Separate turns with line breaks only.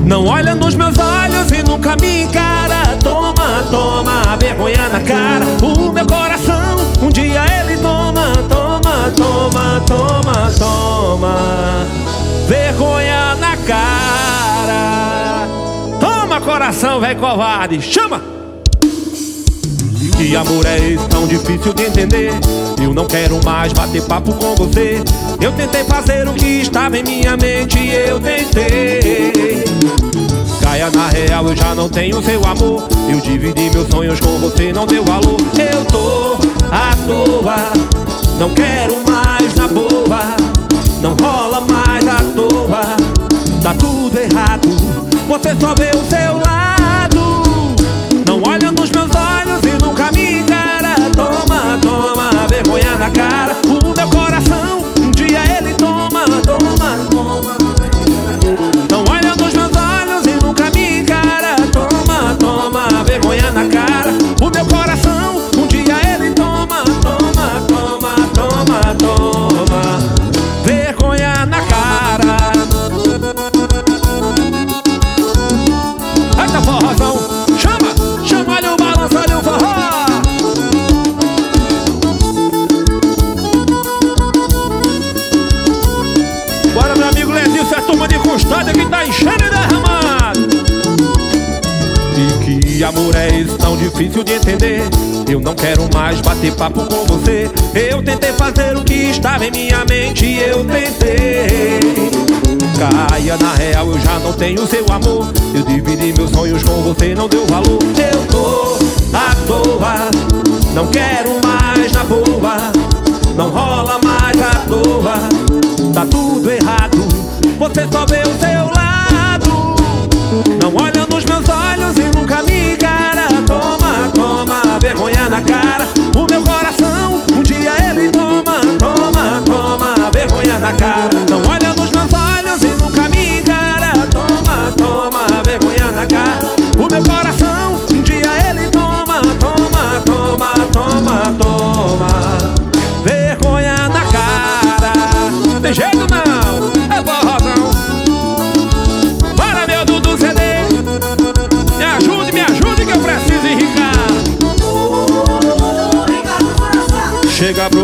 Não olha nos meus olhos e nunca me encara. Toma, toma, vergonha na cara. O meu coração, um dia ele toma, toma, toma, toma, toma, vergonha na cara. Toma, coração, velho covarde, chama! Que amor é esse tão difícil de entender? Eu não quero mais bater papo com você. Eu tentei fazer o que estava em minha mente, eu tentei. Caia na real, eu já não tenho seu amor. Eu dividi meus sonhos com você, não deu valor. Eu tô à toa, não quero mais na boa. Não rola mais à toa, tá tudo errado. Você só vê o seu lado. Não olha nos meus olhos e nunca me encara. Toma, toma, vergonha na cara. O meu coração, um dia ele toma, toma, toma. Não olha nos meus olhos e nunca me encara. Toma, toma, vergonha na cara. O meu coração, um dia ele toma, toma, toma, toma, toma, vergonha na cara. Eita forrozão, chama, chama, olha o balanço, olha o forró. Bora, meu amigo Lezinho, essa turma de custódia que tá enchendo e derramando. E que amor é esse tão difícil de entender? Eu não quero mais bater papo com você. Eu tentei fazer o que estava em minha mente, eu tentei. Caia na real, eu já não tenho seu amor. Eu dividi meus sonhos com você, não deu valor. Eu tô à toa, não quero mais na boa. Não rola mais à toa, tá tudo errado. Você só vê o seu lado. Não olha nos meus olhos e nunca me encara. Toma, toma, vergonha na cara. O meu coração, um dia ele toma, toma, toma, vergonha na cara. Não olha nos meus olhos e nunca me encara. Toma, toma, vergonha na cara. O meu coração, um dia ele toma, toma, toma, toma, toma, vergonha na cara. Tem jeito não, é forrozão. Para, meu Dudu CD, me ajude que eu preciso enricar. Chega pro